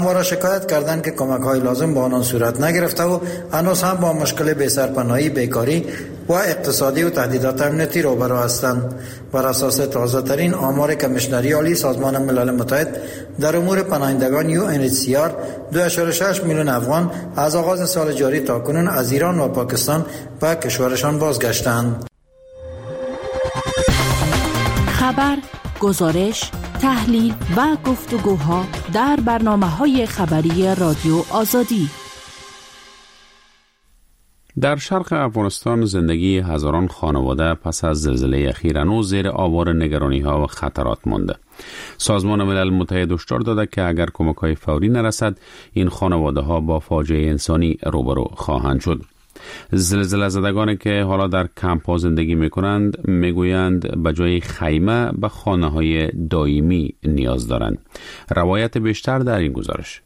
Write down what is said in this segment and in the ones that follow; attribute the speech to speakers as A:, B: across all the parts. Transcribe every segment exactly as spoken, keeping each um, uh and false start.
A: ما را شکایت کردند که کمک های لازم با آنان صورت نگرفته و هنوز هم با مشکل بی‌سرپناهی، بیکاری و اقتصادی و تهدیدات امنیتی روبرو هستند. بر اساس تازه ترین آمار کمیشنری عالی سازمان ملل متحد در امور پناهندگان یو ان اچ سی آر، دو ممیز شش میلیون افغان از آغاز سال جاری تا کنون از ایران و پاکستان به کشورشان بازگشتند.
B: خبر، گزارش، تحلیل و گفتگوها در برنامه‌های خبری رادیو آزادی.
C: در شرق افغانستان زندگی هزاران خانواده پس از زلزله اخیر هنوز زیر آوار نگرانی‌ها و خطرات مانده. سازمان ملل متحد هشدار داده که اگر کمک‌های فوری نرسد، این خانواده‌ها با فاجعه انسانی روبرو خواهند شد. زلزله زدگانی که حالا در کمپ‌ها زندگی می‌کنند می‌گویند به جای خیمه به خانه‌های دائمی نیاز دارند. روایت بیشتر در این گزارش.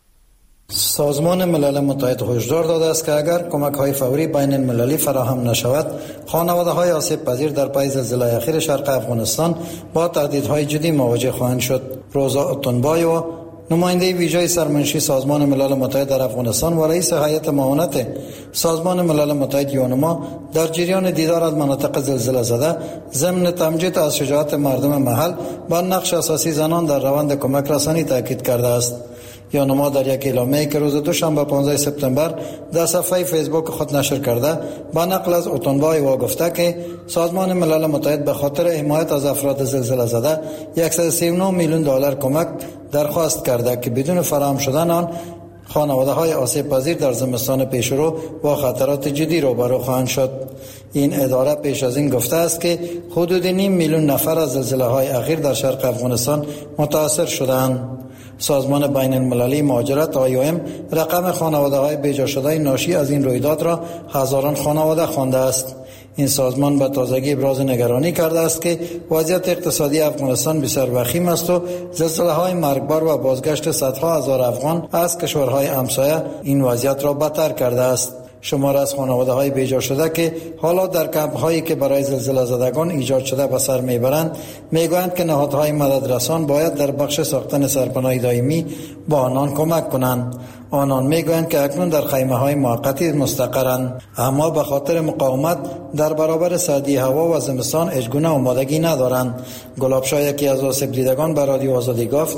A: سازمان ملل متحد هشدار داده است که اگر کمک‌های فوری بین المللی فراهم نشود، خانواده‌های آسیب پذیر در پای زلزله اخیر شرق افغانستان با تهدیدهای جدی مواجه خواهند شد. روزا اتنبایو، نماینده ویژه سرمنشی سازمان ملل متحد در افغانستان و رئیس هیئت معاونت سازمان ملل متحد یونما، در جریان دیدار از مناطق زلزله زده ضمن تمجید از شجاعت مردم محل با نقش اساسی زنان در روند کمک رسانی تاکید کرده است. یونما در یک اعلامیه‌ای که روز دوشنبه پانزده سپتامبر در صفحه فیسبوک خود نشر کرده، با نقل از اتنبای وا گفته که سازمان ملل متحد به خاطر حمایت از افراد زلزله زده صد و سی و نه میلیون دلار کمک درخواست کرده که بدون فراهم شدن آن خانواده‌های آسیب پذیر در زمستان پیشرو با خطرات جدی روبرو خواهند شد. این اداره پیش از این گفته است که حدود نیم میلیون نفر از زلزله‌های اخیر در شرق افغانستان متاثر شدند. سازمان بین المللی مهاجرت آی او ام رقم خانواده‌های بیجا شده ناشی از این رویداد را هزاران خانواده خوانده است. این سازمان به تازگی ابراز نگرانی کرده است که وضعیت اقتصادی افغانستان بسیار وخیم است و زلزله‌های مرگبار و بازگشت صدها هزار افغان از کشورهای همسایه این وضعیت را بدتر کرده است. شمار از خانواده‌های بیجا شده که حالا در کمپ‌هایی که برای زلزله زدگان ایجاد شده به سر میبرند، میگویند که نهادهای مددرسان باید در بخش ساختن سرپناه دائمی با آنان کمک کنند. آنان میگویند که اکنون در خیمه‌های موقتی مستقرند، اما به خاطر مقاومت در برابر سردی هوا و زمستان هیچگونه آمادگی ندارند. گلابشاه، یکی از آسیب دیدگان، به رادیو آزادی گفت: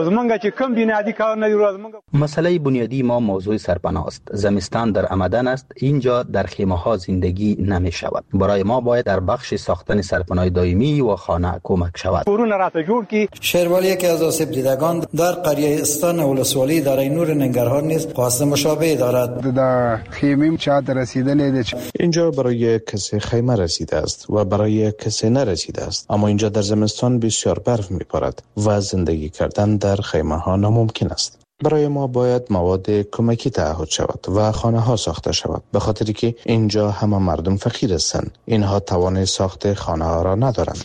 D: مسئله بنیادی ما موضوع سرپناه است. زمستان در آمدن است، اینجا در خیمه ها زندگی نمی شود. برای ما باید در بخش ساختن سرپناه دائمی و خانه کمک شود.
A: شیروالی، یکی از آسیب دیدگان، در قریه استان ولسوالی در اینور ننگرهار نیز قصد مشابه دارد.
E: در خیمه چادر رسیدن
F: اینجا برای کسی خیمه رسیده است و برای کسی نرسیده است، اما اینجا در زمستان بسیار برف می‌بارد و زندگی کردن در خیمه ها ناممکن است. برای ما باید مواد کمکی تعهد شود و خانه ها ساخته شود، به خاطری که اینجا همه مردم فقیر هستند. اینها توان ساخت خانه ها را ندارند.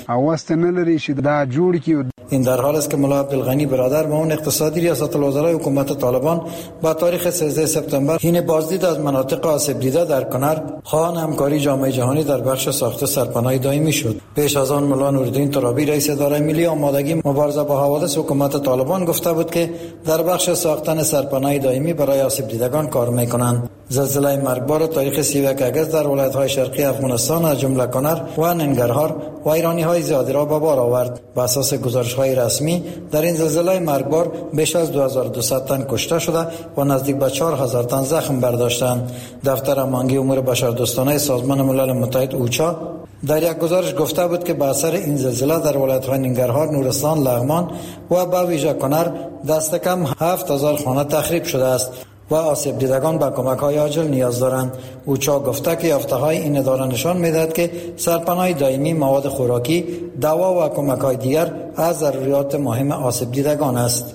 A: این در حال است که ملا عبدالغنی برادر معاون اقتصادی ریاست الوزرای حکومت طالبان با تاریخ سیزده سپتامبر حین بازدید از مناطق آسیب دیده در کنر خواهان همکاری جامعه جهانی در بخش ساخت سرپناه دائمی شد. پیش از آن ملا نورالدین ترابی، رئیس اداره ملی آمادگی مبارزه با حوادث حکومت طالبان، گفته بود که در بخش ساختن سرپناه دائمی برای آسیب دیدگان کار میکنند. زلزله مرگبار تاریخ سی و یک آگوست در ولایت‌های شرقی افغانستان از جمله کنر و ننگرهار و ایرانی‌های زیادی را به بار آورد. بر اساس گزارش‌های رسمی در این زلزله مرگبار بیش از دو هزار و دویست تن کشته شده و نزدیک به چهار هزار تن زخم برداشتند. دفتر امانگی امور بشردوستانه سازمان ملل متحد اوچا در یک گزارش گفته بود که به اثر این زلزله در ولایت‌های ننگرهار، نورستان، لغمان و به ویژه کنر دست کم هفت هزار خانه تخریب شده است و آسیب دیدگان به کمک‌های عاجل نیاز دارند. اوچا گفته که یافته‌های این اداره نشان می‌دهد که سرپناه دائمی، مواد خوراکی، دوا و کمک‌های دیگر از ضروریات مهم آسیب دیدگان است.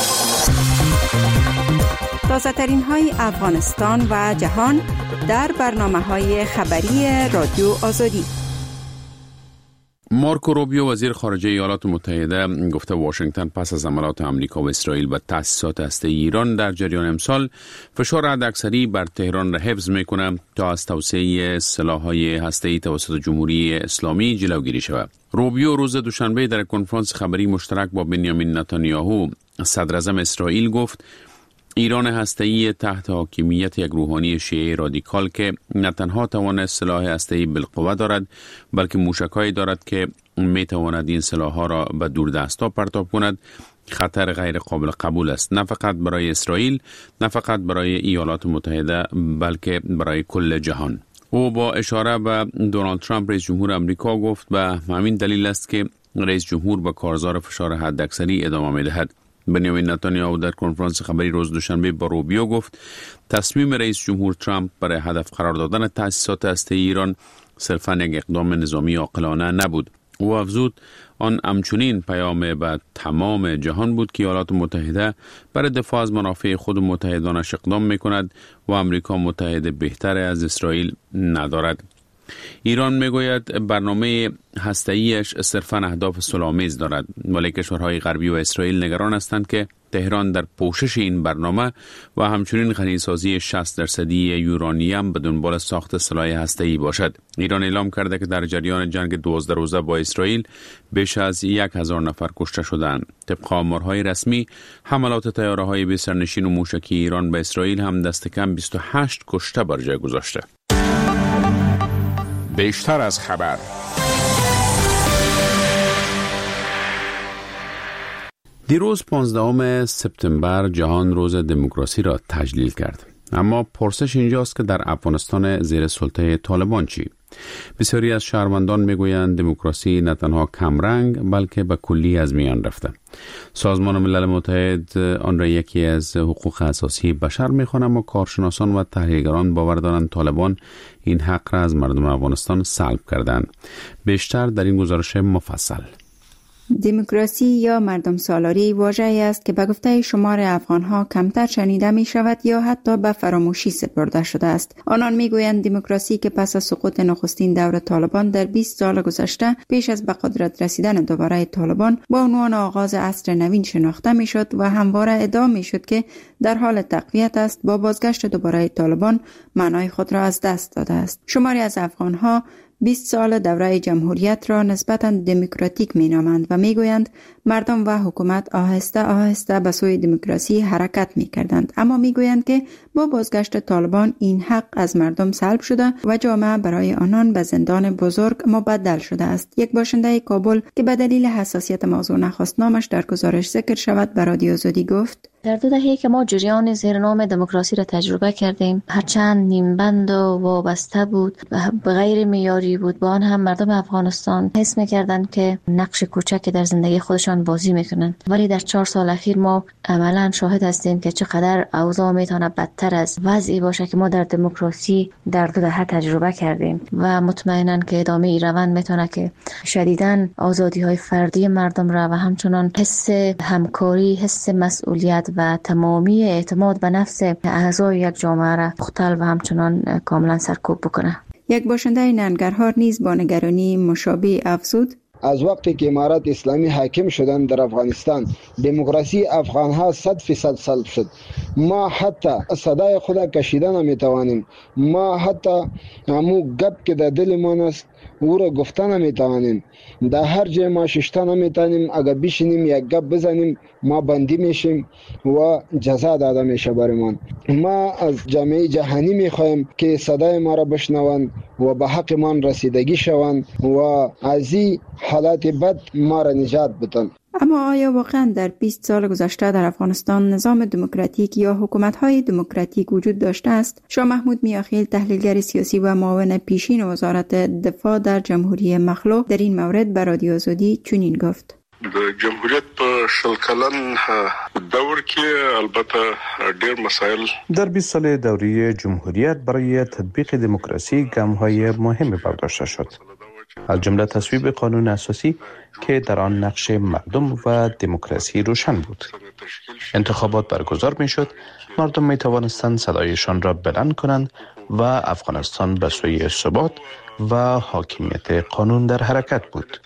G: تازه‌ترین های افغانستان و جهان در برنامه‌های خبری رادیو آزادی.
C: مارکو روبیو، وزیر خارجه ایالات متحده، گفته واشنگتن پس از حملات آمریکا و اسرائیل به تأسیسات هسته‌ای ایران در جریان امسال فشار حداکثری بر تهران را حفظ می‌کند تا از توسعه سلاح‌های هسته‌ای توسط جمهوری اسلامی جلوگیری شود. روبیو روز دوشنبه در کنفرانس خبری مشترک با بنیامین نتانیاهو، صدراعظم اسرائیل، گفت ایران هسته‌ای تحت حاکمیت یک روحانی شیعه رادیکال که نه تنها توانست سلاح هسته‌ای بالقوه دارد بلکه موشک‌هایی دارد که می تواند این سلاح‌ها را به دوردست‌ها پرتاب کند، خطر غیر قابل قبول است، نه فقط برای اسرائیل، نه فقط برای ایالات متحده بلکه برای کل جهان. او با اشاره به دونالد ترامپ رئیس جمهور آمریکا گفت به همین دلیل است که رئیس جمهور به کارزار فشار حداکثری ادامه می‌دهد. بنیامین نتانیاهو در کنفرانس خبری روز دوشنبه با روبیو گفت تصمیم رئیس جمهور ترامپ برای هدف قرار دادن تأسیسات هسته‌ای ایران صرفاً یک اقدام نظامی عاقلانه نبود. او افزود آن همچنین پیام به تمام جهان بود که ایالات متحده برای دفاع از منافع خود و متحدانش اقدام می‌کند و آمریکا متحد بهتر از اسرائیل ندارد. ایران میگوید برنامه هسته‌ایش صرفاً اهداف صلح‌آمیز دارد، ولی کشورهای غربی و اسرائیل نگران هستند که تهران در پوشش این برنامه و همچنین غنیسازی شصت درصدی یورانیم به دنبال ساخت سلاح هسته‌ای باشد. ایران اعلام کرده که در جریان جنگ دوازده روزه با اسرائیل بیش از یک هزار نفر کشته شدند. طبق آمارهای رسمی حملات طیاره‌های بی سرنشین و موشکی ایران به اسرائیل هم دست کم بیست و هشت کشته بر جای گذاشته.
H: بیشتر از خبر.
C: دیروز پانزدهم سپتامبر جهان روز دموکراسی را تجلیل کرد. اما پرسش اینجاست که در افغانستان زیر سلطه طالبان چی؟ بسیاری از شهروندان میگویند دموکراسی نه تنها کمرنگ بلکه به کلی از میان رفته. سازمان ملل متحد آن را یکی از حقوق اساسی بشر می‌خواند، اما کارشناسان و تحلیلگران باور دارند طالبان این حق را از مردم افغانستان سلب کردند. بیشتر در این گزارش مفصل.
G: دموکراسی یا مردم سالاری واژه‌ای است که به گفته شمار افغان‌ها کمتر شنیده می شود یا حتی به فراموشی سپرده شده است. آنان می گویند دموکراسی که پس از سقوط نخستین دور طالبان در بیست سال گذشته پیش از به قدرت رسیدن دوباره طالبان با عنوان آغاز عصر نوین شناخته می شد و همواره ادعا می شد که در حال تقویت است، با بازگشت دوباره طالبان معنای خود را از دست داده است. شماری از افغان‌ها بیست سال دوره جمهوریت را نسبتاً دموکراتیک می نامند و می گویند مردم و حکومت آهسته آهسته به سوی دموکراسی حرکت می کردند، اما می گویند که با بازگشت طالبان این حق از مردم سلب شده و جامعه برای آنان به زندان بزرگ مبدل شده است. یک باشنده کابل که به دلیل حساسیت موضوع نخواست نامش در گزارش ذکر شود به رادیو آزادی گفت:
I: در دو دهه که ما جریان زیر نام دموکراسی را تجربه کردیم، هرچند نیمبند و وابسته بود، به غیر معیاری بود، با آن هم مردم افغانستان حس می‌کردند که نقش کوچکی در زندگی خودشان بازی می‌کنند. ولی در چهار سال اخیر ما عملاً شاهد هستیم که چقدر اوضاع می‌تونه بدتر از وضعی باشه که ما در دموکراسی در دو دهه تجربه کردیم و مطمئناً که ادامه این روند می‌تونه که شدیداً آزادی‌های فردی مردم را و همچنان حس همکاری، حس مسئولیت و تمامی اعتماد به نفس اعضای یک جامعه را مختل و همچنان کاملا سرکوب بکنه.
G: یک باشنده ننگرهار نیز با نگرانی مشابه افزود:
E: از وقتی که امارات اسلامی حاکم شدن در افغانستان، دموکراسی افغان ها صد فیصد سلب شد. ما حتی صدای خود کشیدن نمیتوانیم. ما حتی همو گپ که در دل ما است او را گفتن نمیتوانیم. در هر جای ما ششته نمیتوانیم. اگر بشینیم یک گپ بزنیم ما بندی میشیم و جزا داده میشه برمان. ما از جامعه جهانی میخوایم که صدای ما را بشنوند و به حق ما رسیدگی شوند و از این حالات بد ما را نجات بدن.
G: اما آیا واقعا در بیست سال گذشته در افغانستان نظام دموکراتیک یا حکومت‌های دموکراتیک وجود داشته است؟ شاه محمود میاخیل، تحلیلگر سیاسی و معاون پیشین وزارت دفاع در جمهوری مخلوق، در این مورد به رادیو آزادی چنین گفت:
J: د جمهوریت په شل کلن دور کې البته ډېر مسائل
F: در بیست سال دوره جمهوریت برای تطبیق دموکراسی گام‌های مهمی برداشته شد، از جمله تصویب قانون اساسی که در آن نقش مردم و دموکراسی روشن بود. انتخابات برگزار می شد، مردم می توانستند صدایشان را بلند کنند و افغانستان به سوی ثبات و حاکمیت قانون در حرکت بود.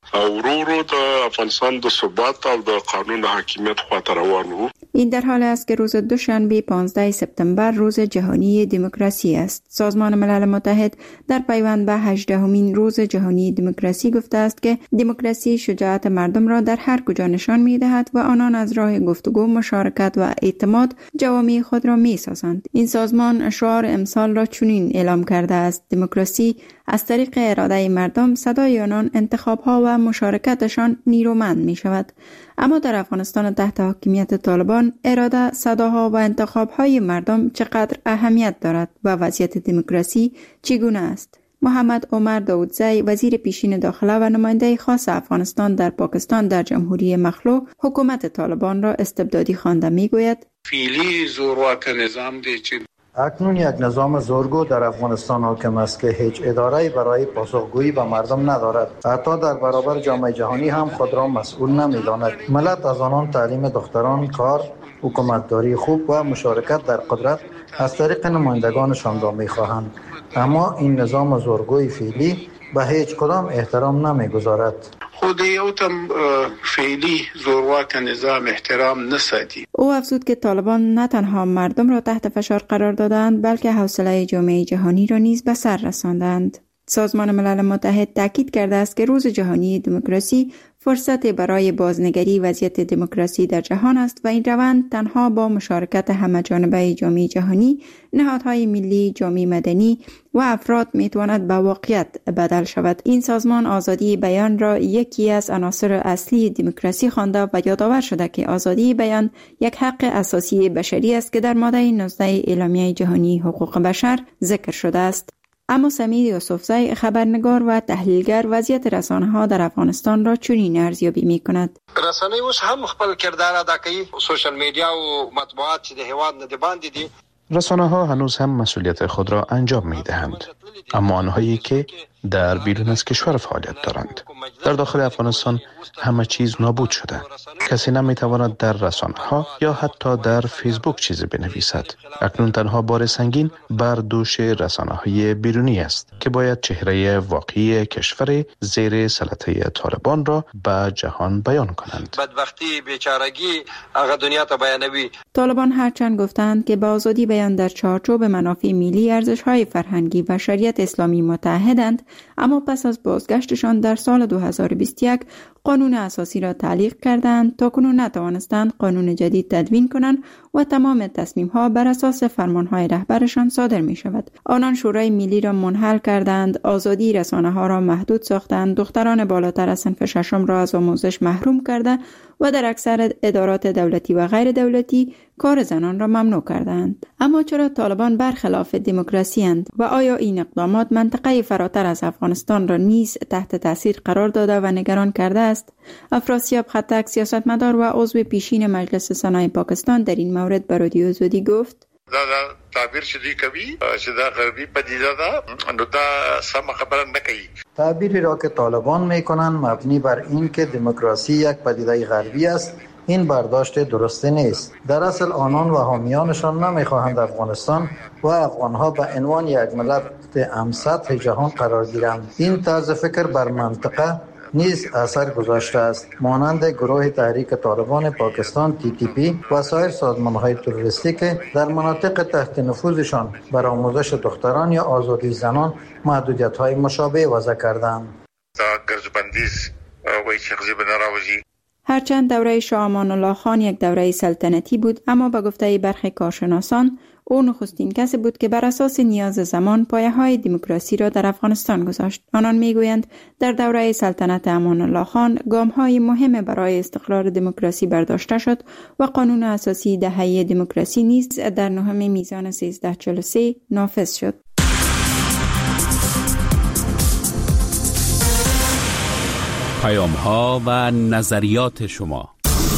J: او ورو ورو د افغانستان د ثبات او د قانون حاکمیت خواته روان وو.
G: این در حال است که روز دوشنبه پانزده سپتامبر روز جهانی دموکراسی است. سازمان ملل متحد در پیوند به هجدهمین روز جهانی دموکراسی گفته است که دموکراسی شجاعت مردم را در هر کجا نشان می‌دهد و آنان از راه گفتگو، مشارکت و اعتماد جوامع خود را می‌سازند. این سازمان شعار امسال را چنین اعلام کرده است: دموکراسی از طریق اراده مردم، صدای آنان، انتخاب‌ها و مشارکتشان نیرومند می‌شود. اما در افغانستان تحت حاکمیت طالبان اراده، صداها و انتخاب‌های مردم چقدر اهمیت دارد و وضعیت دموکراسی چگونه است؟ محمد عمر داودزی، وزیر پیشین داخله و نماینده خاص افغانستان در پاکستان در جمهوری مخلوع، حکومت طالبان را استبدادی خوانده میگوید:
H: فعلی زورواک نظام دی چی
A: اکنون یک نظام زورگو در افغانستان حاکم است که هیچ اداره‌ای برای پاسخگویی به مردم ندارد. حتی در برابر جامعه جهانی هم خود را مسئول نمی‌داند. ملت از آنان تعلیم دختران، کار، حکومتداری خوب و مشارکت در قدرت از طریق نمایندگانشان را می‌خواهند. اما این نظام زورگوی فعلی به هیچ کدام احترام نمی‌گذارد.
H: خود یو تم فعلی زورواک نظام احترام نساتی.
G: او افزود که طالبان نه تنها مردم را تحت فشار قرار دادند، بلکه حوصله جامعه جهانی را نیز به سر رساندند. سازمان ملل متحد تاکید کرده است که روز جهانی دموکراسی فرصت برای بازنگری وضعیت دموکراسی در جهان است و این روند تنها با مشارکت همه‌جانبه جامعه جهانی، نهادهای ملی، جامعه مدنی و افراد میتواند به واقعیت بدل شود. این سازمان آزادی بیان را یکی از عناصر اصلی دموکراسی خوانده و یادآور شده که آزادی بیان یک حق اساسی بشری است که در ماده نوزده اعلامیه جهانی حقوق بشر ذکر شده است. اما سمیر یوسفزی، خبرنگار و تحلیلگر، وضعیت رسانه‌ها در افغانستان را چنین ارزیابی می‌کند:
K: رسانه اوس هم خپل کردار ادا کوي، سوشل میډیا او مطبوعات چې د هیواد نه دی باندې دي.
F: رسانه ها هنوز هم مسئولیت خود را انجام می دهند، اما آنهایی که در بیرون از کشور فعالیت دارند. در داخل افغانستان همه چیز نابود شده. کسی نمی تواند در رسانه ها یا حتی در فیسبوک چیزی بنویسد. اکنون تنها بار سنگین بر دوش رسانه های بیرونی است که باید چهره واقعی کشور زیر سلطه طالبان را به جهان بیان کنند.
K: بدبختی، بیچارگی هغه دنیا ته بیانوي.
G: طالبان هرچند گفتند که با آزادی بیان در چارچوب منافع ملی، ارزش‌های فرهنگی و شریعت اسلامی متحدند، اما پس از بازگشتشان در سال دو هزار و بیست و یک قانون اساسی را تعلیق کردند. تا کنون نتوانستند قانون جدید تدوین کنند و تمام تصمیم‌ها بر اساس فرمان‌های رهبرشان صادر می‌شود. آنان شورای ملی را منحل کردند، آزادی رسانه‌ها را محدود ساختند، دختران بالاتر از صنف ششم را از آموزش محروم کردند و در اکثر ادارات دولتی و غیر دولتی کار زنان را ممنوع کردند. اما چرا طالبان برخلاف دموکراسی اند و آیا این اقدامات منطقه فراتر از افغانستان را نیز تحت تاثیر قرار داده و نگران کرده است؟ افراسیاب خطک، سیاستمدار و عضو پیشین مجلس سنای پاکستان، در این مورد به رادیو آزادی گفت:
L: دا تعبیر چې دی کوي چې دا غربي پدیده ده، نو دا سم خبره نه کوي.
A: تعبیری را که طالبان میکنند مبنی بر این که دموکراسی یک پدیده غربی است، این برداشت درسته نیست. در اصل آنان و حامیانشان نمیخواهند افغانستان و افغانها به عنوان یک ملت امسطح جهان قرار گیرند. این طرز فکر بر منطقه نیز اثر گذاشته است، مانند گروه تحریک طالبان پاکستان تی تی پی و سایر سازمان‌های تروریستی که در مناطق تحت نفوذشان بر آموزش دختران یا آزادی زنان محدودیت‌های مشابه وضع کردند. هرچند دوره شاه امان الله خان یک دوره سلطنتی بود، اما به گفته برخی کارشناسان او نخستین کسی بود که بر اساس نیاز زمان پایه‌های دموکراسی را در افغانستان گذاشت. آنان میگویند در دوره سلطنت امان الله خان گام‌های مهم برای استقرار دموکراسی برداشته شد و قانون اساسی دهه دموکراسی نیز در نهم میزان سیزده چهل و سه نافذ شد.
C: پیام‌ها و نظریات شما.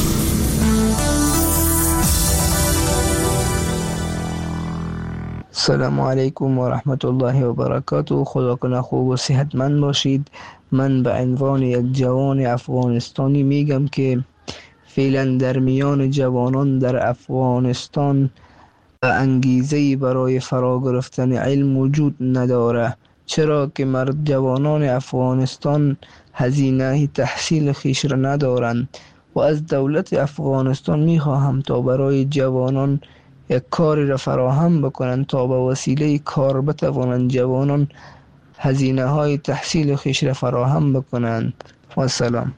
M: السلام علیکم و رحمت الله و برکاته. خدا کنه خوب و صحتمند باشید. من به عنوان یک جوان افغانستانی میگم که فعلا در میان جوانان در افغانستان انگیزه برای فرا گرفتن علم وجود نداره، چرا که مرد جوانان افغانستان هزینه تحصیل خیش را ندارند و از دولت افغانستان میخواهم تا برای جوانان یک کاری را فراهم بکنند تا به وسیله کار بتوانند جوانان هزینه های تحصیل خیش را فراهم بکنند. و سلام.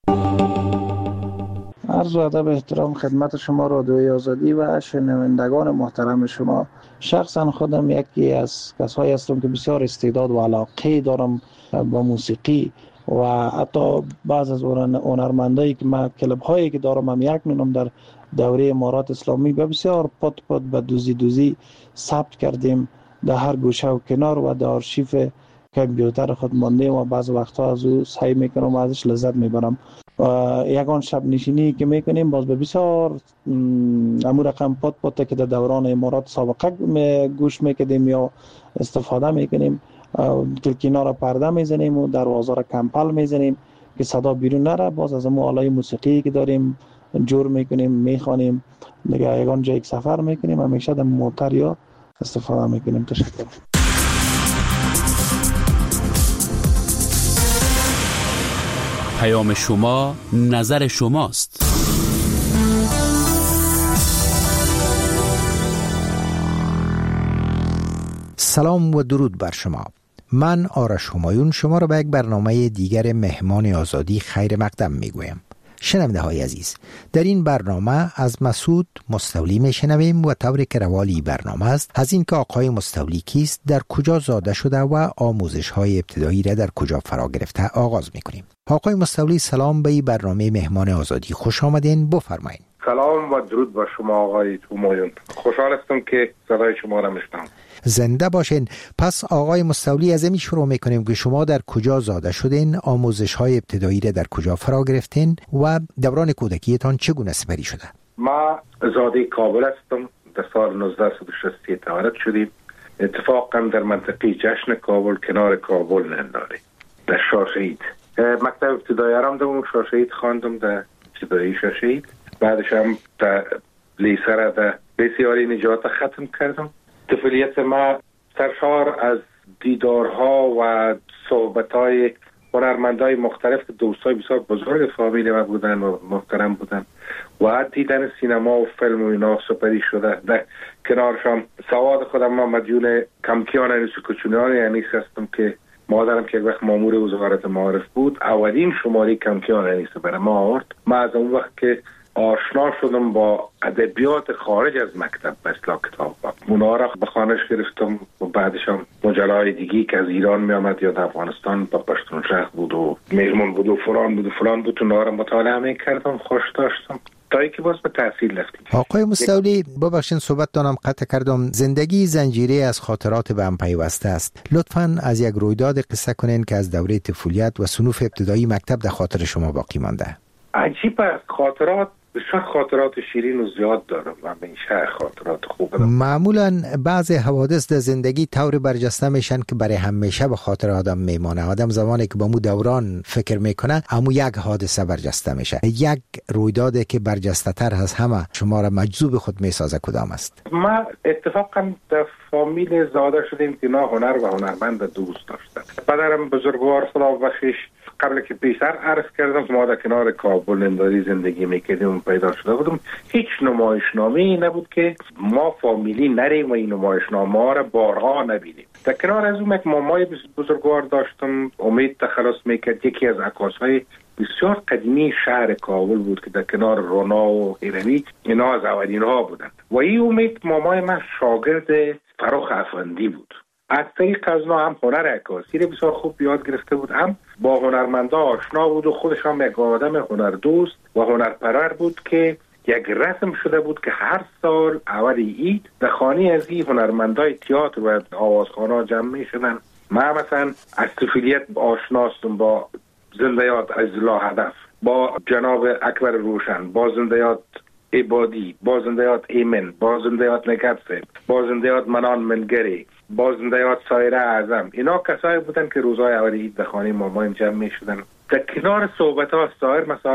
N: عرض و ادب احترام خدمت شما رادیوی آزادی و شنوندگان محترم شما. شخصا خودم یکی از کسایی هستم که بسیار استعداد و علاقه دارم با موسیقی و حتی بعض از هنرمندایی که ما کلب هایی که دارم هم یک نونم در دوره امارات اسلامی به بسیار پت پت به دوزی دوزی ثبت کردیم در هر گوشه و کنار و در آرشیو کامپیوتر خود مانده و بعض وقتها از او سعی میکنم و ازش لذت میبرم. یگان شب نشینی که میکنیم باز به بسیار امو رقم پت پت که در دوران امارات سابقه گوش میکردیم یا استفاده میکنیم. کلکینا را پرده میزنیم و دروازه را کمپل میزنیم که صدا بیرون نره. باز از امو آلای موسیقی که داریم جور میکنیم میخوانیم دیگه. یگان جایی که سفر میکنیم همیشه در موتر یا استفاده میکنیم. تشکر.
C: پیام شما نظر شماست.
O: سلام و درود بر شما. من آرش همایون شما را به یک برنامه دیگر مهمان آزادی خیر مقدم میگویم. شنونده های عزیز، در این برنامه از مسعود مستولی میشنویم و طوری که روالی برنامه است از این که آقای مستولی کیست، در کجا زاده شده و آموزش های ابتدایی را در کجا فرا گرفته آغاز میکنیم. آقای مستولی سلام، به این برنامه مهمان آزادی خوش آمدین. بفرمایید.
P: سلام و درود بر شما آقای همایون. خوشحال هستم که صدای شما را میشنوم.
O: زنده باشین. پس آقای مستولی از این شروع میکنیم که شما در کجا زاده شدین، آموزش های ابتدایی را در کجا فرا گرفتین و دوران کودکیتان چگونه سپری شده؟
P: ما زاده کابل هستم. در سال نوزده صد و شصت تولد شدیم. اتفاقا در منطقه جشن کابل کنار کابل ننداره در شاشهید. مکتب ابتدایی رم در شاشهید خواندم، در ابتدایی شاشهید. بعدش هم در لیسه را در بسیاری نجات ختم کردم. طفولیت ما سرشار از دیدارها و صحبتهای هنرمندای مختلف، دوستای بسیار بزرگ فامیل ما بودن و محترم بودن و دیدن سینما و فیلم و اینا سپری شده. در کنارشان سواد خودم ما مدیون کمکیان انیس و کچونیان انیس هستم که مادرم که یک وقت مامور وزارت معارف بود اولین شماره کمکیان انیس برای ما آورد. ما از اون وقت که آشنا شدم با ادبیات خارج از مکتب به اصطلاح کتاب ها، اونا را به خانش گرفتم و بعدش هم مجلای دیگی که از ایران می آمد یا در افغانستان با پشتون شهر بود و میرمون بود و فلان بود و فلان بود اونا را مطالعه می کردم، خوش داشتم تا اینکه باز به تحصیل رفتیم.
O: آقای مستولی ببخشید صحبت دانم قطع کردم. زندگی زنجیره از خاطرات به هم پیوسته است. لطفاً از یک رویداد قصه کنین که از دوره طفولیت و صنوف ابتدایی مکتب در خاطر شما باقی مانده.
P: عجیب است. خاطرات بسیار خاطرات شیرین و زیاد دارم و همیشه خاطرات خوب دارم.
O: معمولا بعض حوادث در زندگی طور برجسته میشن که برای همیشه به خاطر آدم میمانه. آدم زمانی که به مو دوران فکر میکنه امو یک حادثه برجسته میشه. یک رویدادی که برجسته تر از همه شما را مجذوب خود میسازه کدام است؟
P: ما اتفاقا در فامیل زاده شدیم که نه هنر و هنرمند دوست داشتن. پدرم بزرگوار خدا بخشش قبل که پیشتر عرض کردم که ما در کنار کابل ننداری زندگی میکردیم و پیدا شده بودم. هیچ نمایشنامه‌ای نبود که ما فامیلی نریم و این نمایشنامه ها را بارها نبینیم. در کنار از اون یک مامای بزرگوار داشتم، امید تخلص میکرد، یکی از عکاسهای بسیار قدیمی شهر کابل بود که در کنار رونا و هیروی اینا از اولین ها بودند و این امید مامای من شاگرد فروخ افندی بود. از طریق از ما هم هنر عکاسی رو بسیار خوب یاد گرفته بود، هم با هنرمندا آشنا بود و خودش هم یک آدم هنردوست و هنرپرور بود که یک رسم شده بود که هر سال اول عید در خانه از این هنرمندای تئاتر و آوازخوان‌ها جمع می‌شدن. من مثلا از طفولیت آشناستم با زنده یاد عزیزالله هدف، با جناب اکبر روشن، با زنده یاد عبادی، با زنده یاد ایمن، با زنده یاد نگبسه، با زنده یاد منان منگری، با زنده یاد سایره اعظم. اینا کسایی بودن که روزهای اول عید در خانه مامان جمع می شدن. در کنار صحبت ها سایر مسائل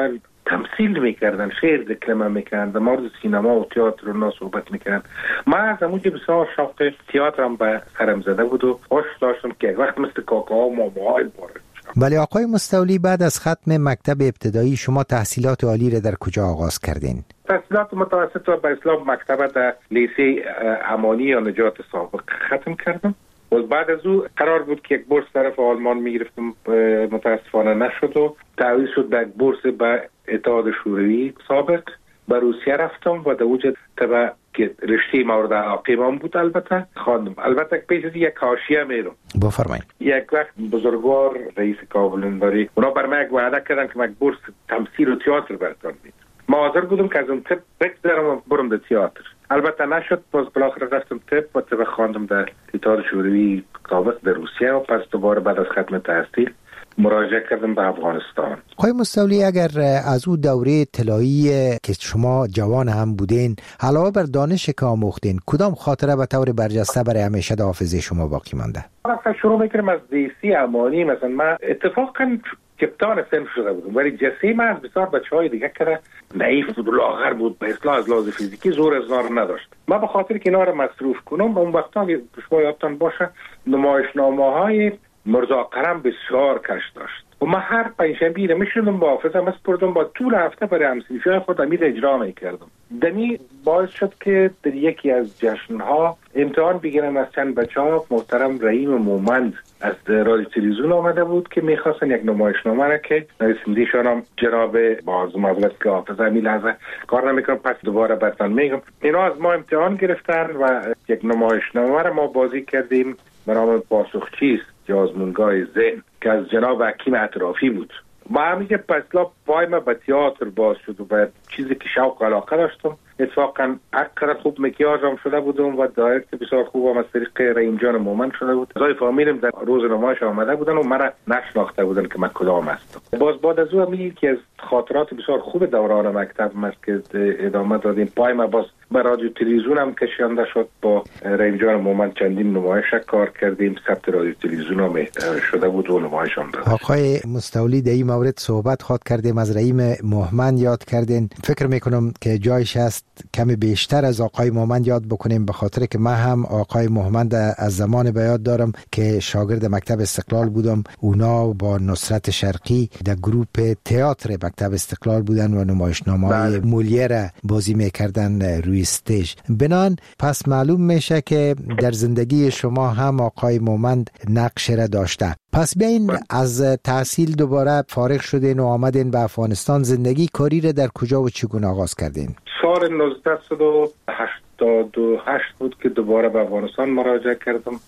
P: تمثیل میکردن، شعر دکلمه میکردن، در مورد سینما و تئاتر و صحبت میکردن. ما از اونجا بسیار شوق تئاترم به سرم زده بود و خوش داشتم که وقت مثل کاکا و ماماهای باره.
O: ولی آقای مستولی، بعد از ختم مکتب ابتدایی شما تحصیلات عالی را در کجا آغاز کردین؟
P: تحصیلات متوسط را به اصطلاح مکتب در لیسه امانی یا نجات سابق ختم کردم. و بعد از او قرار بود که یک بورس طرف آلمان میگرفتم، متاسفانه نشد و تعویض شد به یک بورس به اتحاد شوروی سابق. به روسیه رفتم و در اونجا طبعا که رشته مورد علاقه من بود البته خواندم. البته پیش از یک حاشیه میرم.
O: بفرمایید.
P: یک وقت بزرگوار رئیس کابل انداری اونا بر من یک وعده کردن که من بورس تمثیل و تئاتر براتون میدم. ما حاضر بودم که از اون طب بگذرم برم در تئاتر. البته نشد. باز بالاخره رفتم طب و طب خواندم در اتحاد شوروی سابق در روسیه و پس دوباره بعد از ختم تحصیل مراجعه کردم به افغانستان.
O: آقای مستولی، اگر از او دوره طلایی که شما جوان هم بودین علاوه بر دانش که آموختین، کدام خاطره به طور برجسته برای همیشه در حافظه شما باقی مانده؟
P: مثلا شروع میکنم از دیسی امانی. مثلا من اتفاقا کپتان سن شده بودم ولی جسیم از بسیار بچه های دیگه که نحیف بود و لاغر بود، به اصطلاح از لحاظ فیزیکی زور از نار نداشت. من به خاطر که اینا رو مصروف کنم اون وقتا که شما یادتان باشه نمایشنامه های مرزا کرم بسیار کش داشت و من هر پنجشنبه رو میشدم با حافظم اسپردم با طول هفته برای همسنفیای خود امید اجرا میکردم. دمی باعث شد که در یکی از جشنها امتحان بگیرم از چند بچه ها. محترم رحیم مومند از رادیو تلویزیون آمده بود که میخواستن یک نمایشنامه را که نویسنده‌شان هم جناب باز معذرت که حافظ همین لحظه کار نمیکنم پس دوباره براتون میگم. اینا از ما امتحان گرفتن و یک نمایشنامه را ما بازی کردیم به نام پاسخچیست یا آزمونگاه ذهن که از جناب حکیم اطرافی بود. ما همیشه پسلا پای ما به تئاتر باز شد و به چیزی که شوق علاقه داشتم. اتفاقا اقدر خوب مکیاژم شده بودم و دایرکت بسیار خوبم از طریق رحیم جان مومن شده بود. زای فامیلم در روز نمایش آمده بودن و مرا نشناخته بودن که من کدام هستم. باز بعد از او هم که از خاطرات بسیار خوب دوران مکتب است که ادامه دادیم. پای ما باز به رادیو تلویزیون هم کشانده شد. با رحیم جان مومن چندین نمایش کار کردیم. ثبت رادیو تلویزیون هم شده بود و نمایش هم داشت.
O: آقای مستولی در این مورد صحبت خواهد کردیم، از رحیم مومن یاد کردین. فکر میکنم که جایش است کمی بیشتر از آقای مومن یاد بکنیم، به خاطر که من هم آقای مومن از زمان به یاد دارم که شاگرد مکتب استقلال بودم. اونا با نصرت شرقی در گروپ تئاتر مکتب استقلال بودن و نمایشنامه‌های مولیر بازی میکردن روی استیج. بنان پس معلوم میشه که در زندگی شما هم آقای مومن نقش را داشته. پس بیاین از تحصیل دوباره فارغ شدین و آمدین به افغانستان. زندگی کاری را در کجا و چگونه آغاز کردین؟
P: سال نوزده و هشتاد و هشت بود که دوباره به افغانستان مراجعه کردم.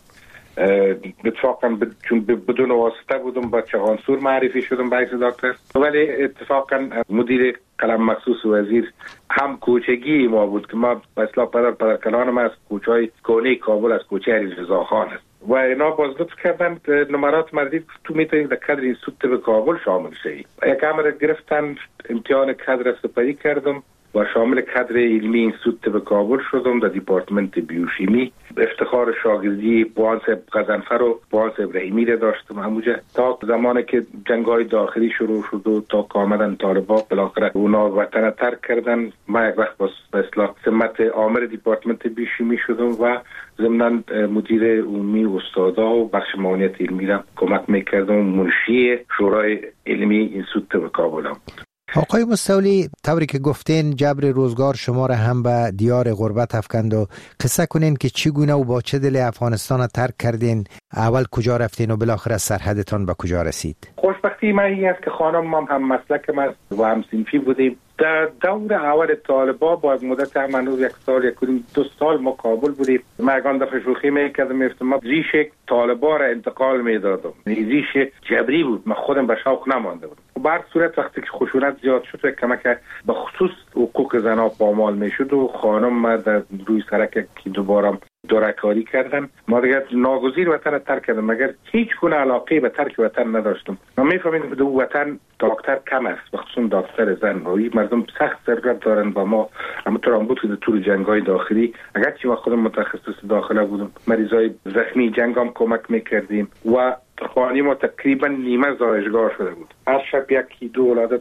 P: اتفاقا چون بدون واسطه بودم با چغانسور معرفی شدم به حیث دکتر، ولی اتفاقا مدیر قلم مخصوص وزیر هم کوچگی ما بود که ما به اصطلاح پدر پدرکلان ما از کوچه‌های کونه کابل از کوچه رضا خان است و اینا باز لطف کردن نمرات مردید تو میتونید در کادر اینستیتوت به کابل شامل شید. یک امر گرفتن امتحان کادر سپری کردم و شامل کادر علمی اینستیتوت به کابل شدم در دیپارتمنت بیوشیمی. افتخار شاگردی پوان صاحب غضنفر و پوان صاحب رحیمی را داشتم همونجا تا زمانی که جنگ‌های داخلی شروع شد و تا که آمدن طالبان بالاخره اونا وطن ترک کردن. من یک وقت به اصطلاح سمت عامر دیپارتمنت بیوشیمی شدم و ضمن مدیر عمومی استادا و بخش معاونیت علمی را کمک میکردم. منشی شورای علمی اینستیتوت به کابل هم.
O: آقای مستولی، طوری که گفتین جبر روزگار شما را هم به دیار غربت افکند و قصه کنین که چگونه و با چه دل افغانستان را ترک کردین، اول کجا رفتین و بالاخره سرحدتان به کجا رسید؟
P: خوشبختی من این است که خانم هم هم مسلک ما و هم صنفی بودیم. در دور اول طالبا با مدت هنوز یک سال یک دو سال ما کابل بودیم. من اگان دفعه شوخی میکردم میفتم ما ریش طالبا را انتقال میدادم، ریش جبری بود، من خودم به شوق نمانده بودم. بر صورت وقتی که خشونت زیاد شد و کمک به خصوص حقوق زنها پامال میشد و خانم ما در روی سرک که دوباره دورکاری کردن، ما دیگر ناگزیر وطن ترک کردم مگر هیچ گونه علاقه به ترک وطن نداشتم. ما میفهمیم که دو وطن دکتر کم است، بخصوص دکتر زن و مردم سخت ضرورت دارن با ما. همونطور هم بود که در طول جنگ‌های داخلی اگرچه ما خودم متخصص داخله بودم مریضای زخمی جنگ هم کمک میکردیم و خانه ما تقریبا نیمه زایشگاه شده بود. هر شب یکی دو ولادت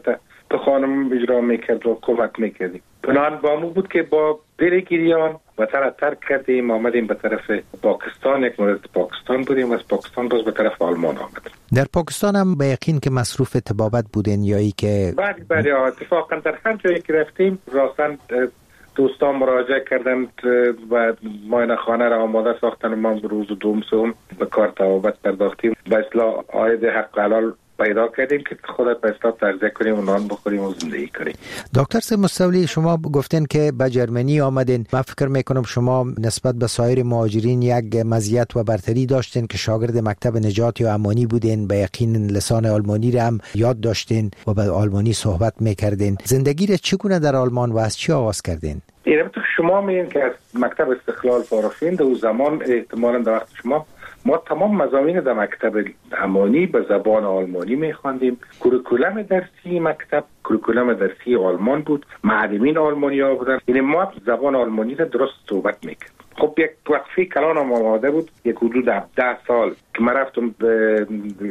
P: به خانم اجرا میکرد و کمک میکردیم. پنهان با مو بود که با دلگیریان وطن ترک کردیم، آمدیم به طرف پاکستان. یک مورد پاکستان بودیم، از پاکستان باز به طرف آلمان آمدیم.
O: در پاکستان هم به یقین که مصروف طبابت بودین یا ای که
P: بله بله اتفاقا در هر جایی که رفتیم راستن دوستان مراجعه کردند و معاینه خانه را آماده ساختن و ما روز دوم سوم به کار طبابت پرداختیم. به اصلاح عاید حق حلال پیدا کردیم که خودت به اصلاح تغذیه کنیم و نان بخوریم و زندگی کنیم.
O: دکتر سید مستولی، شما گفتین که به جرمنی آمدین. من فکر میکنم شما نسبت به سایر مهاجرین یک مزیت و برتری داشتین که شاگرد مکتب نجات یا امانی بودین، به یقین لسان آلمانی را هم یاد داشتین و به آلمانی صحبت میکردین. زندگی را چگونه در آلمان و از چی آغاز کردین؟
P: البته شما میگین که از مکتب استقلال فارغ شدین، در اون زمان احتمالاً در وقت شما ما تمام مضامین در مکتب امانی به زبان آلمانی میخواندیم. کوریکولم درسی مکتب کوریکولم درسی آلمان بود، معلمین آلمانی ها بودن، یعنی ما زبان آلمانی را درست صحبت میکرد. خب یک وقفه کلان هم آماده بود، یک حدود ده سال که من رفتم به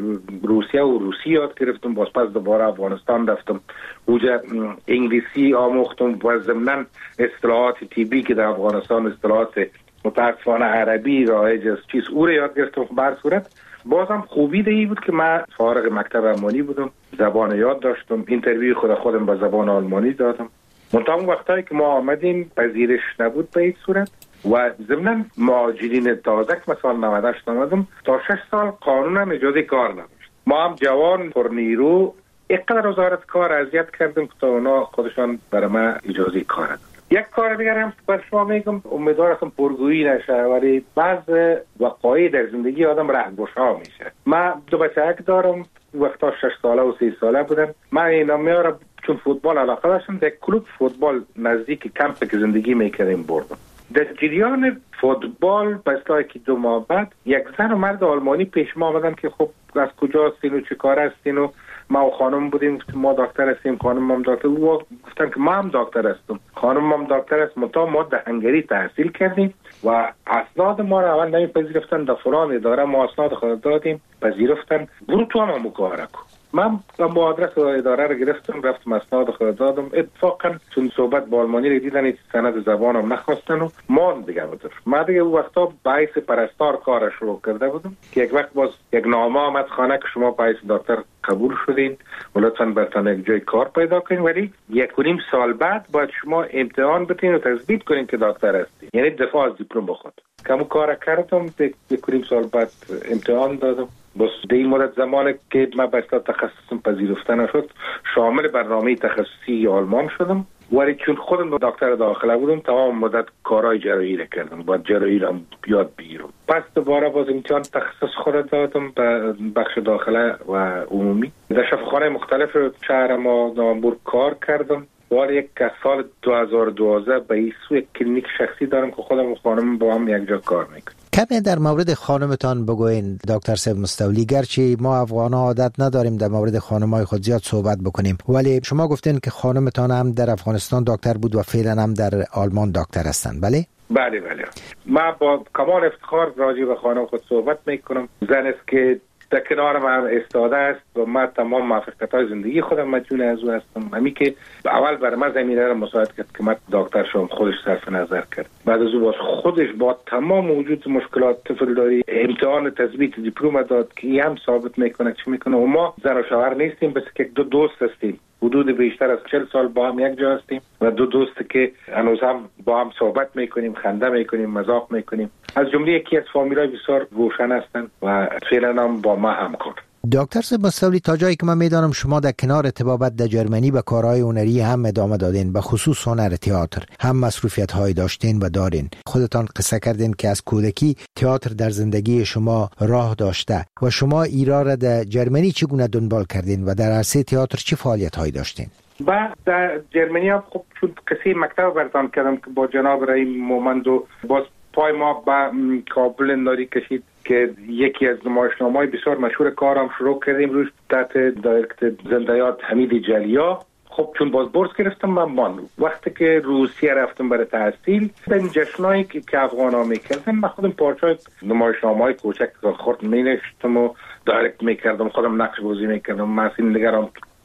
P: روسیه و روسی یاد گرفتم، باز پس دوباره افغانستان رفتم اونجا انگلیسی آموختم و ضمناً اصطلاحات طبی که در افغانستان اصطلاحات متاسفانه عربی رایج است چیز او رو یاد گرفتم. بر صورت بازم خوبی دیگه بود که من فارغ مکتب آلمانی بودم، زبان یاد داشتم، اینترویو خود خودم با زبان آلمانی دادم. منتها اون وقتایی که ما آمدیم پذیرش نبود به این صورت و ضمناً مهاجرین تازه که مثلا نود و هشت آمدم تا شش سال قانونا اجازه کار نداشت. ما هم جوان پر نیرو اینقدر وزارت کار اذیت کردیم که تا اونا خودشان برای ما اجازه کار دادن. یک کار دیگر هم بر شما میگم، امیدوارم پرگویی نشه، ولی بعض وقایع در زندگی آدم رهگشا میشه. من دو بچه دارم، وقتا شش ساله و سی ساله بودن. من اینا میارم چون فوتبال علاقه داشتم، در کلوب فوتبال نزدیک کمپ که زندگی میکردیم بردم. در جریان فوتبال به اصطلاح که دو ماه بعد یک زن و مرد آلمانی پیش ما آمدن که خب از کجا هستین و چه کار هستین و ما و خانم بودیم که ما دکتر هستیم، خانم هم دکتر. او گفتن که ما هم دکتر هستم، خانم هم دکتر است. متا ما در هنگری تحصیل کردیم و اسناد ما را اول نمیپذیرفتن. در فلان اداره ما اسناد خود دادیم، پذیرفتن. برو تو هم مکاره کن. من با آدرس اداره رو گرفتم، رفتم اسناد خود دادم. اتفاقا چون صحبت با آلمانی رو دیدن این سند زبانم نخواستن و ما دیگه بودم. من دیگه اون وقتا باعث پرستار کارش رو کرده بودم که یک وقت باز یک نامه آمد خانه که شما باعث دکتر قبول شدین و لطفاً برتان یک جای کار پیدا کنین، ولی یک و نیم سال بعد باید شما امتحان بتین و تثبیت کنین که دکتر هستین، یعنی دفاع از دیپلم بخواد. کمو کار کردم، یک و نیم سال بعد امتحان دادم. بس در این مدت زمانی که من به اصطلاح تخصصم پذیرفته نشد، شامل برنامه تخصصی آلمان شدم، ولی چون خودم دکتر داخله بودم تمام مدت کارهای جراحی را کردم، باید جراحی را یاد بگیرم. پس دوباره باز امتحان تخصص خود دادم به بخش داخله و عمومی. در شفاخانه مختلف شهر ما نامبور کار کردم. ولی یک سال دو هزار و دوازده به این سو کلینیک شخصی دارم که خودم و خانم با هم یک جا کار میکنم.
O: کمی در مورد خانمتان بگوین دکتر سید مستولی. گرچه ما افغان‌ها عادت نداریم در مورد خانم‌های خود زیاد صحبت بکنیم، ولی شما گفتین که خانمتان هم در افغانستان دکتر بود و فعلا هم در آلمان دکتر هستند، بله؟
P: بله بله. من با کمال افتخار راجع به خانم خود صحبت میکنم. زن است که در کنار من استاده است و من تمام موفقیت‌های زندگی خودم مدیون از او هستم. همین که اول برای من زمینه را مساعد کرد که من دکتر شدم، خودش صرف نظر کرد. بعد از او باز خودش با تمام وجود مشکلات طفل داری امتحان تثبیت دیپلم داد که این هم ثابت میکنه چی میکنه. و ما زن و شوهر نیستیم، بس که دو دوست هستیم. حدود بیشتر از چهل سال با هم یک جا هستیم و دو دوست که هنوز هم با هم صحبت میکنیم، خنده میکنیم، مذاق میکنیم. از جمله یکی از فامیلای بسیار روشن هستند و فعلا هم با ما همکار.
O: دکتر سید مستولی، تا جایی که من میدانم شما در کنار طبابت در جرمنی به کارهای هنری هم ادامه دادین، به خصوص هنر تئاتر هم مسئولیت های داشتین و دارین. خودتان قصه کردین که از کودکی تئاتر در زندگی شما راه داشته و شما ایرا را در جرمنی چگونه دنبال کردین و در عرصه تئاتر چه فعالیت هایی داشتین؟
P: بعد در جرمنی هم خب چون قصه مکتب براتون کردم که با جناب رئیس مومند و باز پای ما به کابل انداری کشید که یکی از نمایشنامه‌های بسیار مشهور کارم شروع کردیم روش تحت دایرکت زنده‌یاد حمید جلیا. خب چون باز بورس گرفتم من ماندم. وقتی که روسیه رفتم برای تحصیل، این جشنایی که افغان‌ها می‌کردن من خودم پارچه‌های نمایشنامه‌های کوچک خورد می‌نوشتم و دایرکت می‌کردم، خودم نقش بازی می‌کردم، مسئول نگران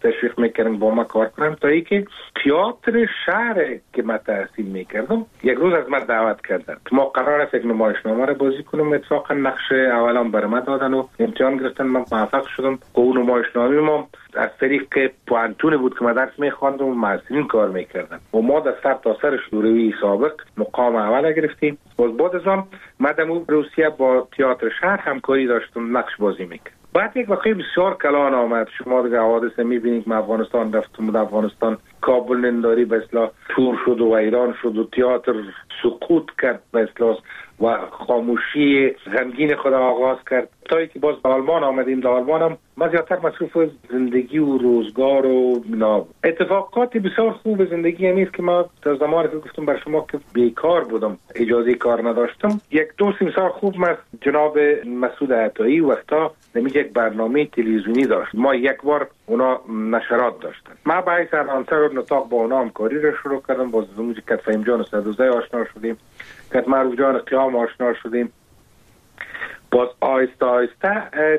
P: تشویق میکردن با ما کار کنم، تا اینکه تئاتر شهر که من تحصیل میکردم یک روز از من دعوت کردن ما قرار است یک نمایشنامه را بازی کنم. اتفاقا نقش اولا برای من دادن و امتحان گرفتن، من موفق شدم. اون نمایشنامه ما از طریق پوانتون بود که من درس میخواندم و معلمین کار میکردن و ما در سر تا سر شوروی سابق مقام اول گرفتیم. باز بعد از آن مدام روسیه با تئاتر شهر همکاری داشتم، نقش بازی میکرد. بعد یک واقعی بسیار کلان آمد. شما دیگه حوادث میبینید که افغانستان رفتم و افغانستان کابل ننداری به اصطلاح تور شد و ایران شد و تئاتر سقوط کرد به اصطلاح و خاموشی غمگین خود آغاز کرد تا اینکه باز به آلمان آمدیم. در آلمان هم من زیادتر مصروف زندگی و روزگار و اینا. اتفاقات بسیار خوب زندگی همیست که ما تا زمانی که گفتم بر شما که بیکار بودم، اجازه کار نداشتم، یک دوست بسیار خوب من جناب مسعود عطایی وقتا نمیشه یک برنامه تلویزیونی داشت. ما یک بار اونا نشرات داشتن، ما با این سرانسر و نطاق با اونا همکاری رو شروع کردم. باز زموجی کت فهیم جان صدوزه آشنا شدیم، کت معروف جان قیام آشنا شدیم. باز آیسته آیسته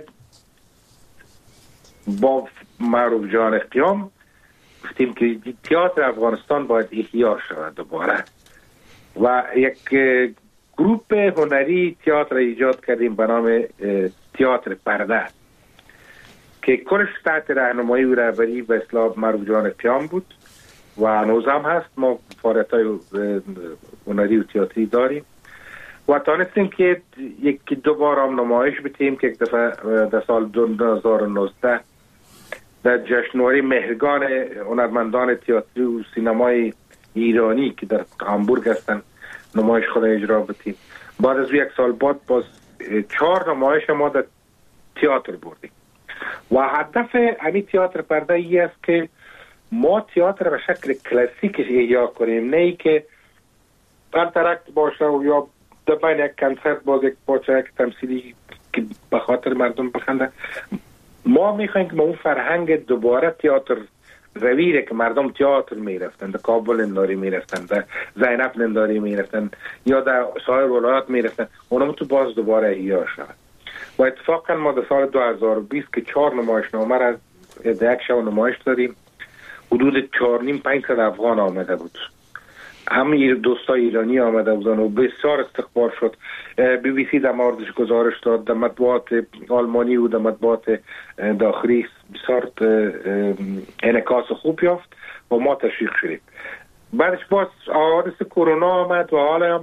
P: با معروف جان قیام گفتیم که تئاتر افغانستان باید احیا شود دوباره و یک گروپ هنری تئاتر ایجاد کردیم به نام تئاتر پرده که کلش تحت راهنمایی و رهبری به اصطلاح معروف جان قیام بود و هنوز هم هست. ما فعالیت‌های هنری و تئاتری داریم و تانستیم که یک دو بار هم نمایش بتیم که یک دفعه در سال دو هزار و نوزده در جشنواره مهرگان هنرمندان تئاتری و سینمای ایرانی که در هامبورگ هستن نمایش خود اجرا بتیم. بعد از یک سال بعد باز چهار نمایش ما در تئاتر بردیم و هدف همین تئاتر پرده ای است که ما تئاتر به شکل کلاسیک احیا کنیم، نه ای که انترکت باشه و یا در بین یک کنسرت باز یک پارچه یک تمثیلی که به خاطر مردم بخنده. ما میخوایم که ما اون فرهنگ دوباره تئاتر رویره که مردم تئاتر میرفتن، در کابل ننداری میرفتن، در زینب ننداری میرفتن یا در سایر ولایات میرفتن، اونا تو باز دوباره احیا شد. و اتفاقا ما در سال دو هزار و بیست که چهار نمایشنامه را در یک شب نمایش داریم، حدود چهار نیم پنج صد افغان آمده بود. همه دوستای ایرانی آمده بودن و بسیار استقبال شد. بی بی سی در موردش گزارش داد، در مطبوعات آلمانی و در مطبوعات داخلی بسیار انعکاس خوب یافت و ما تشویق شدیم. بعدش باز حوادث کرونا آمد و حالا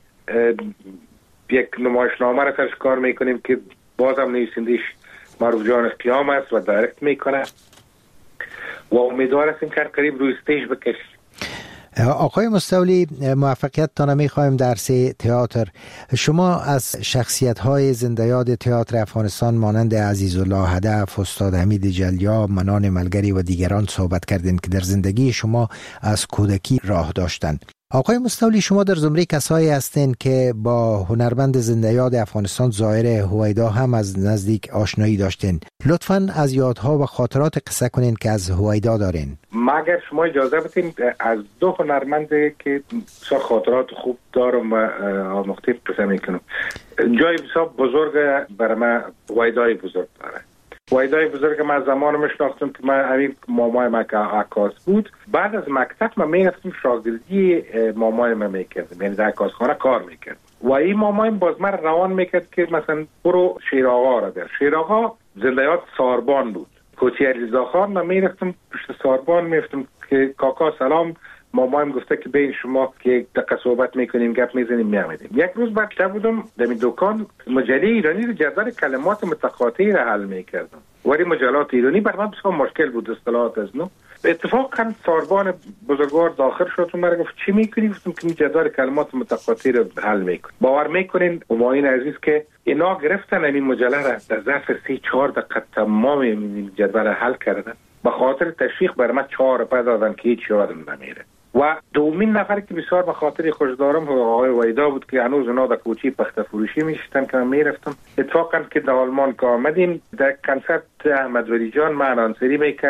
P: یک نمایشنامه را سرش کار میکنیم که بازم نویسندش معروف جان قیام است و دایرکت میکنه و امیدوار هستیم که قریب روی استیج بکشیم.
O: آقای مستولی، موفقیت تانه میخوایم در سه تئاتر. شما از شخصیت های زنده یاد تئاتر افغانستان مانند عزیزالله هدف، استاد حمید جلیا، منان ملگری و دیگران صحبت کردین که در زندگی شما از کودکی راه داشتند. آقای مستولی، شما در زمره کسایی هستین که با هنرمند زنده یاد افغانستان ظاهر هویدا هم از نزدیک آشنایی داشتین. لطفاً از یادها و خاطرات قصه کنین که از هویدا دارین.
P: مگر شما اجازه بدین از دو هنرمند که خاطرات خوب دارم و آموخته قصه میکنم. جای بسیار بزرگ برای من هویدای بزرگ داره. هویدای بزرگ من زمان میشناختم که من همین مامای من که عکاس بود. بعد از مکتب من میرفتم شاگردی مامای من میکردم، یعنی در عکاسخانه کار میکرد و این مامای باز من روان میکرد که مثلا برو شیراغا را بر. شیراغا زنده یاد ساربان بود، کوچه علیزاده خان. من میرفتم پشت ساربان میرفتم که کاکا سلام، مامایم گفته که بین شما که یک دقیقه صحبت میکنیم گپ میزنیم میامدیم. یک روز بعد بودم در این دکان مجله ایرانی رو جدول کلمات متقاطعی را حل میکردم، ولی مجلات ایرانی بر من بسیار مشکل بود اصطلاحات از نو. اتفاقا ساربان بزرگوار داخل شد و مرا گفت چی میکنی؟ گفتم که جدول کلمات متقاطعی رو حل میکنم. باور میکنین همایون عزیز که اینا گرفتن این مجله را در ظرف سی چهار دقیقه تمام این جدول حل کردن. به خاطر تشویق بر من چهار پا دادن که هیچ یادم نمیره. و دومین نفر که بسیار به خاطر خوش دارم آقای ویدا بود که هنوز اونا در کوچه پخت فروشی میشتن که من میرفتم. اتفاقا که در آلمان که آمدیم در کنسرت احمد ولی جان من انصاری میکردم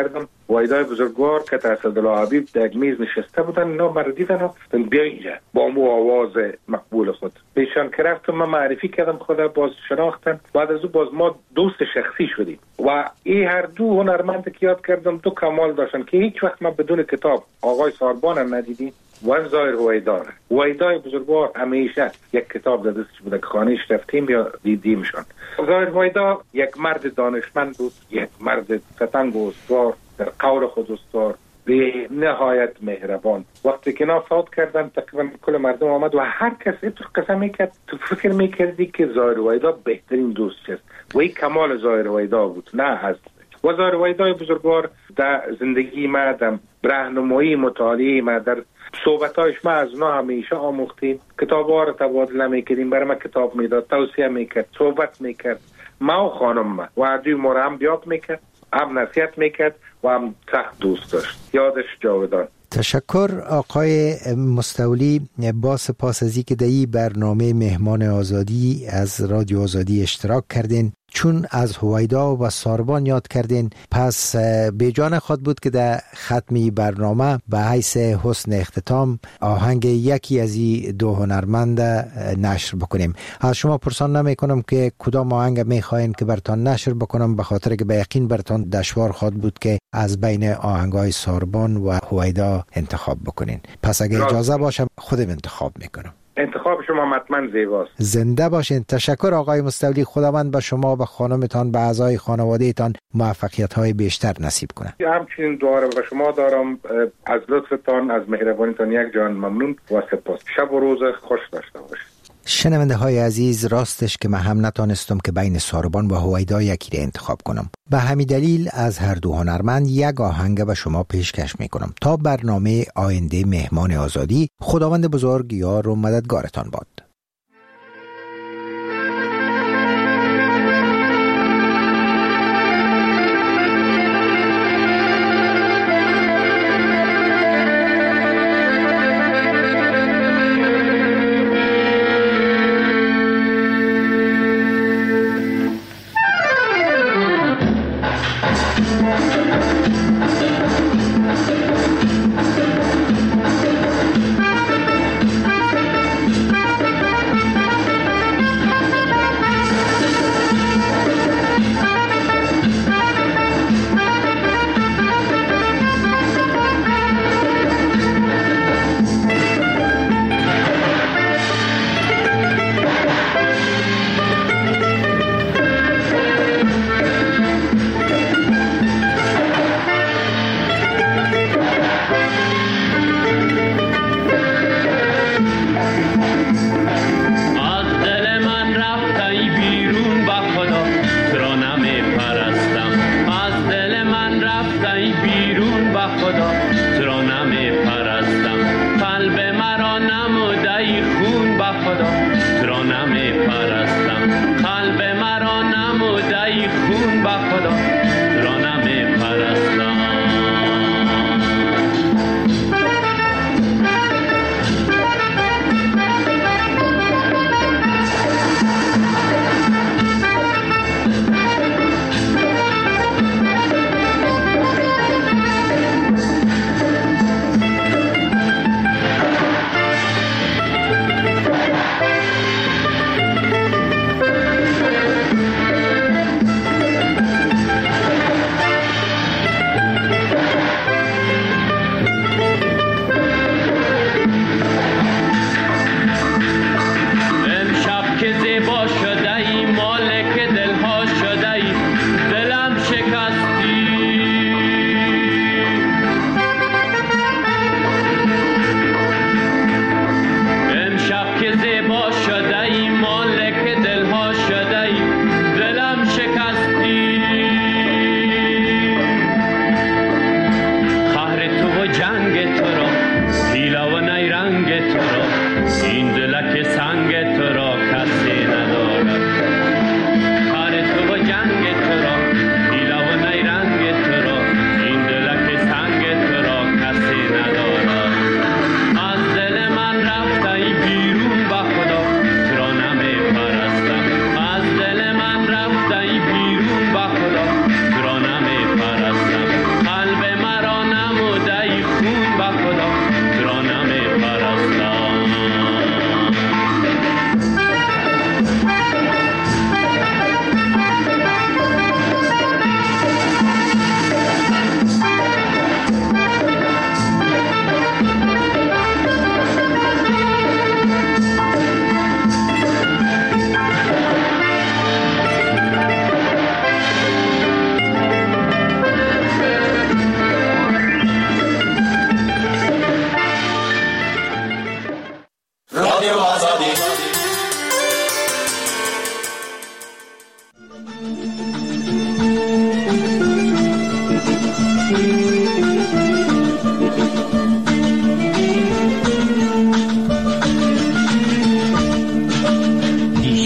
P: وایدای بزرگوار که اسدالله حبیب در میز نشسته بودن، اینا مرا دیدن و بیا اینجا با مو آواز مقبول خود پیشان که رفتم، من معرفی کردم، خدا باز شناختن. بعد از او باز ما دوست شخصی شدیم و این هر دو هنرمند که یاد کردم دو کمال داشتن که هیچ وقت ما بدون کتاب آقای ساربان ندیدیم و ظاهر هویدا. هویدای بزرگوار همیشه یک کتاب در دستش بوده که خانه‌اش رفتیم یا دیدیمشان. ظاهر هویدا یک مرد دانشمند بود، یک مرد ستنگ و استوار، در قول خود استوار، به نهایت مهربان. وقتی که نا فوت کردن تقریبا کل مردم آمد و هر کسی تو قسم میکرد، تو فکر میکردی که ظاهر هویدا بهترین دوست است و این کمال ظاهر هویدا بود، نه هست. و ظاهر هویدای بزرگوار در زندگی ما، در راهنمایی مطالعه ما، در صحبتایش ما از اونا همیشه آموختیم. کتاب‌ها رو تبادله میکردیم، برای ما کتاب میداد، توصیه میکرد، صحبت میکرد. ما و خانم ما و عدوی ما رو هم بیاد میکرد، هم نصیحت میکرد و هم سخت دوست داشت. یادش جاودان.
O: تشکر آقای مستولی. با سپاس از اینکه در این برنامه مهمان آزادی از رادیو آزادی اشتراک کردین. چون از هویدا و ساربان یاد کردین، پس به جان خود بود که در ختمی برنامه به حیث حسن اختتام آهنگ یکی از این دو هنرمند نشر بکنیم. از شما پرسان نمی کنم که کدام آهنگ می خواهید که برتان نشر بکنم، به خاطر که به یقین برتان دشوار خواهد بود که از بین آهنگای ساربان و هویدا انتخاب بکنین. پس اگر اجازه باشم خودم انتخاب میکنم.
P: انتخاب شما مطمئن زیباست.
O: زنده باشین. تشکر آقای مستولی. خداوند به شما و خانمتان، به اعضای خانوادهتان موفقیت های بیشتر نصیب کنه.
P: همچنین دعا را به شما دارم. از لطفتان، از مهربانیتان یک جان ممنون و سپاس. شب و روز خوش داشته باشید.
O: شنونده های عزیز، راستش که من هم نتانستم که بین ساربان و هویدا یکی را انتخاب کنم. به همین دلیل از هر دو هنرمند یک آهنگ به شما پیشکش می کنم. تا برنامه آینده مهمان آزادی، خداوند بزرگ یار و مددگارتان باد.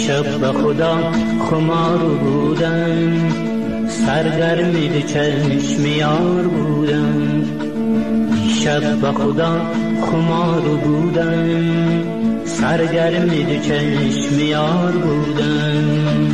Q: دیشب به خدا خمار بودم، سرگرمی دو چشم یار بودم. دیشب به خدا خمار بودم، سرگرمی دو چشم یار بودم.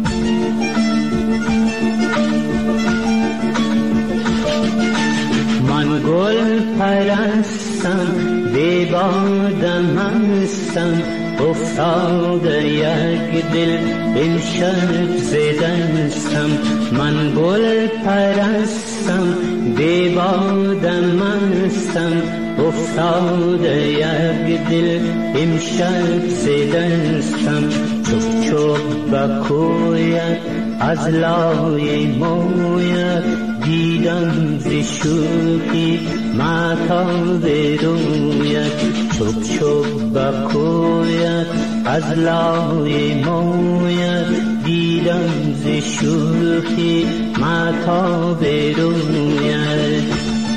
Q: من گل پرستم، بی بادم هستم، افتاده یک دل امشب زدستم. من گل پرستم، بی بادم هستم، افتاده یک دل امشب زدستم. چوب چوب بکویت از لای مویت، دیدم ز شوخی مهتاب رویت. چوب چوب بکویت از لای مویت، دیدم ز شوخی مهتاب رویت.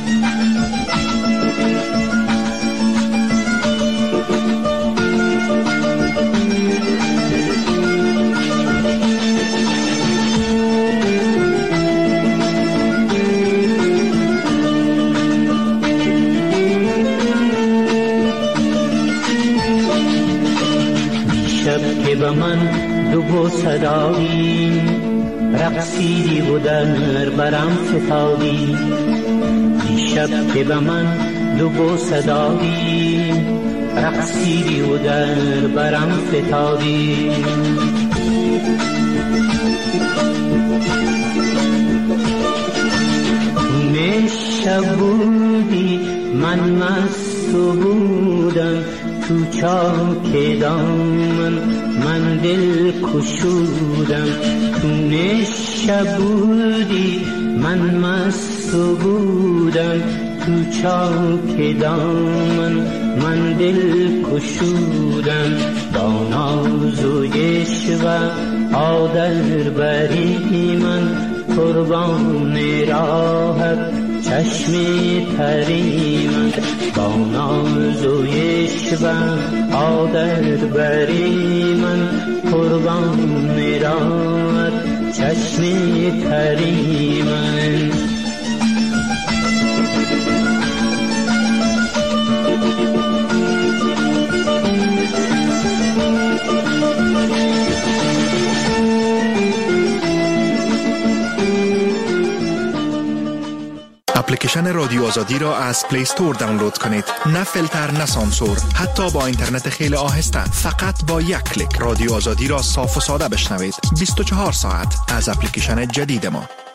Q: که به من دو بو صدایی، رقصیدی و در برم فتادی. دیشب که به من دو بو صدایی، رقصیدی و در برم فتادی. نشب بودی من مست بودم، تو چاک دامن من دل کشودم. تو نشب بودی من مست بودم، تو چاک دامن من دل کشودم. با ناز و عشق آدر بری من، قربان راحت چشم تری من. با ناز و عشق آدر بری من، قربان راحت چشم تری من.
R: اپلیکیشن رادیو آزادی را از پلی استور دانلود کنید. نه فیلتر نه سانسور، حتی با اینترنت خیلی آهسته. فقط با یک کلیک رادیو آزادی را صاف و ساده بشنوید. بیست و چهار ساعت از اپلیکیشن جدید ما.